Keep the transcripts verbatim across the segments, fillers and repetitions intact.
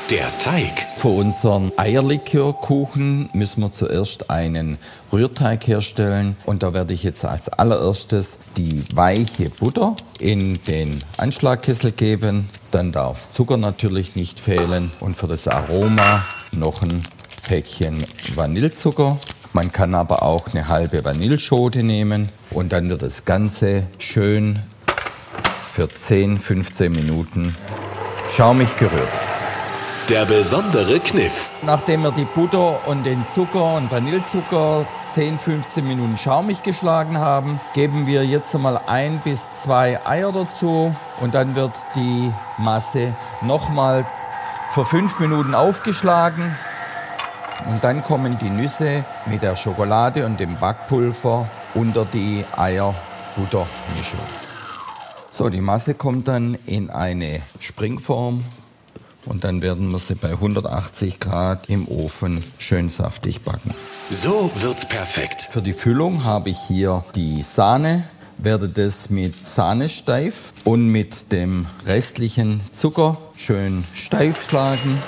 Der Teig. Für unseren Eierlikörkuchen müssen wir zuerst einen Rührteig herstellen. Und da werde ich jetzt als allererstes die weiche Butter in den Anschlagkessel geben. Dann darf Zucker natürlich nicht fehlen. Und für das Aroma noch ein Päckchen Vanillezucker. Man kann aber auch eine halbe Vanilleschote nehmen. Und dann wird das Ganze schön für zehn, fünfzehn Minuten schaumig gerührt. Der besondere Kniff. Nachdem wir die Butter und den Zucker und Vanillezucker zehn, fünfzehn Minuten schaumig geschlagen haben, geben wir jetzt einmal ein bis zwei Eier dazu und dann wird die Masse nochmals für fünf Minuten aufgeschlagen und dann kommen die Nüsse mit der Schokolade und dem Backpulver unter die Eier-Butter-Mischung. So, die Masse kommt dann in eine Springform. Und dann werden wir sie bei hundertachtzig Grad im Ofen schön saftig backen. So wird's perfekt. Für die Füllung habe ich hier die Sahne, werde das mit Sahnesteif und mit dem restlichen Zucker schön steif schlagen.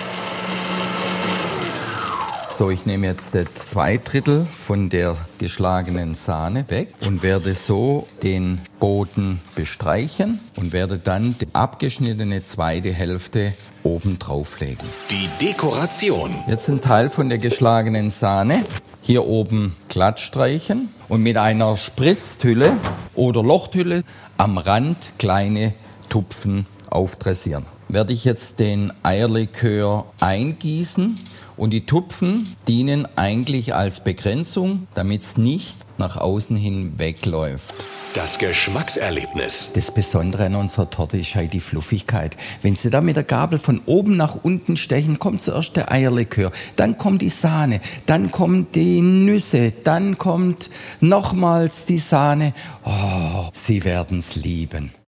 So, ich nehme jetzt zwei Drittel von der geschlagenen Sahne weg und werde so den Boden bestreichen und werde dann die abgeschnittene zweite Hälfte oben drauflegen. Die Dekoration. Jetzt ein Teil von der geschlagenen Sahne hier oben glatt streichen und mit einer Spritzhülle oder Lochhülle am Rand kleine Tupfen aufdressieren. Werde ich jetzt den Eierlikör eingießen. Und die Tupfen dienen eigentlich als Begrenzung, damit es nicht nach außen hin wegläuft. Das Geschmackserlebnis. Das Besondere an unserer Torte ist halt die Fluffigkeit. Wenn Sie da mit der Gabel von oben nach unten stechen, kommt zuerst der Eierlikör, dann kommt die Sahne, dann kommen die Nüsse, dann kommt nochmals die Sahne. Oh, Sie werden's lieben.